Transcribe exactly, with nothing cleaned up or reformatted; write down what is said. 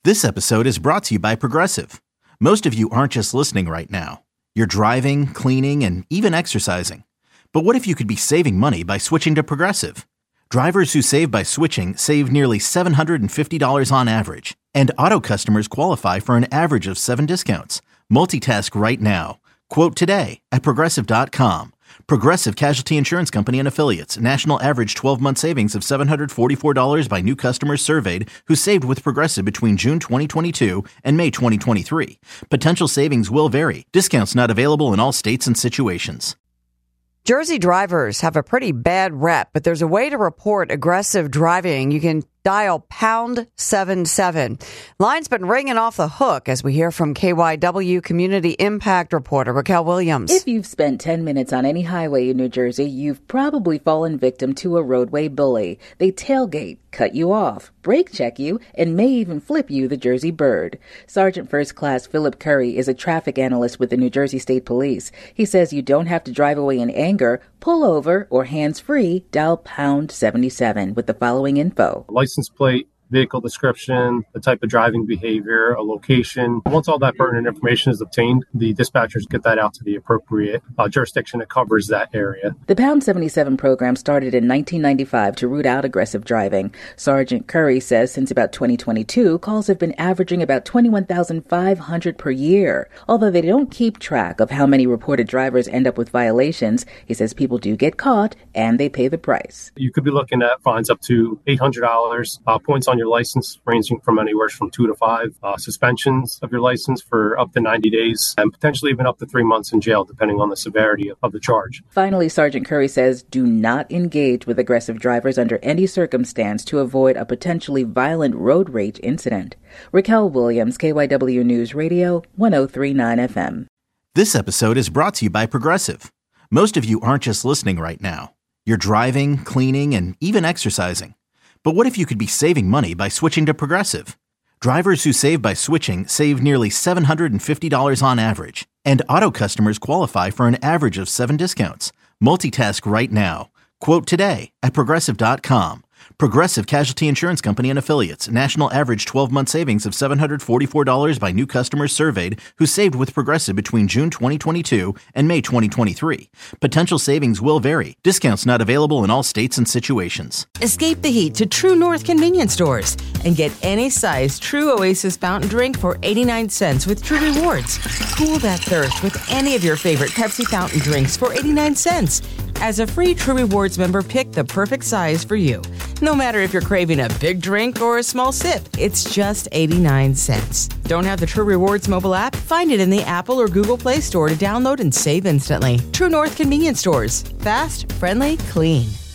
This episode is brought to you by Progressive. Most of you aren't just listening right now. You're driving, cleaning, and even exercising. But what if you could be saving money by switching to Progressive? Drivers who save by switching save nearly seven hundred fifty dollars on average. And auto customers qualify for an average of seven discounts. Multitask right now. Quote today at Progressive dot com. Progressive Casualty Insurance Company and Affiliates. National average twelve-month savings of seven hundred forty-four dollars by new customers surveyed who saved with Progressive between June twenty twenty-two and May twenty twenty-three. Potential savings will vary. Discounts not available in all states and situations. Jersey drivers have a pretty bad rep, but there's a way to report aggressive driving. You can dial pound seven seven. Line's been ringing off the hook as we hear from K Y W Community Impact reporter Raquel Williams. If you've spent ten minutes on any highway in New Jersey, you've probably fallen victim to a roadway bully. They tailgate, cut you off, brake check you, and may even flip you the Jersey bird. Sergeant First Class Philip Curry is a traffic analyst with the New Jersey State Police. He says you don't have to drive away in anger, pull over, or hands-free, dial pound seventy-seven with the following info. License plate, vehicle description, the type of driving behavior, a location. Once all that pertinent information is obtained, the dispatchers get that out to the appropriate uh, jurisdiction that covers that area. The Pound seventy-seven program started in nineteen ninety-five to root out aggressive driving. Sergeant Curry says since about twenty twenty-two, calls have been averaging about twenty-one thousand five hundred per year. Although they don't keep track of how many reported drivers end up with violations, he says people do get caught and they pay the price. You could be looking at fines up to eight hundred dollars, uh, points on your license ranging from anywhere from two to five, uh, suspensions of your license for up to ninety days, and potentially even up to three months in jail, depending on the severity of, of the charge. Finally, Sergeant Curry says do not engage with aggressive drivers under any circumstance to avoid a potentially violent road rage incident. Raquel Williams, K Y W News Radio, one oh three point nine F M. This episode is brought to you by Progressive. Most of you aren't just listening right now. You're driving, cleaning, and even exercising. But what if you could be saving money by switching to Progressive? Drivers who save by switching save nearly seven hundred fifty dollars on average. And auto customers qualify for an average of seven discounts. Multitask right now. Quote today at Progressive dot com. Progressive Casualty Insurance Company and Affiliates. National average twelve-month savings of seven hundred forty-four dollars by new customers surveyed who saved with Progressive between June twenty twenty-two and May twenty twenty-three. Potential savings will vary. Discounts not available in all states and situations. Escape the heat to True North convenience stores and get any size True Oasis fountain drink for eighty-nine cents with True Rewards. Cool that thirst with any of your favorite Pepsi fountain drinks for eighty-nine cents. As a free True Rewards member, pick the perfect size for you. No matter if you're craving a big drink or a small sip, it's just eighty-nine cents. Don't have the True Rewards mobile app? Find it in the Apple or Google Play Store to download and save instantly. True North convenience stores. Fast, friendly, clean.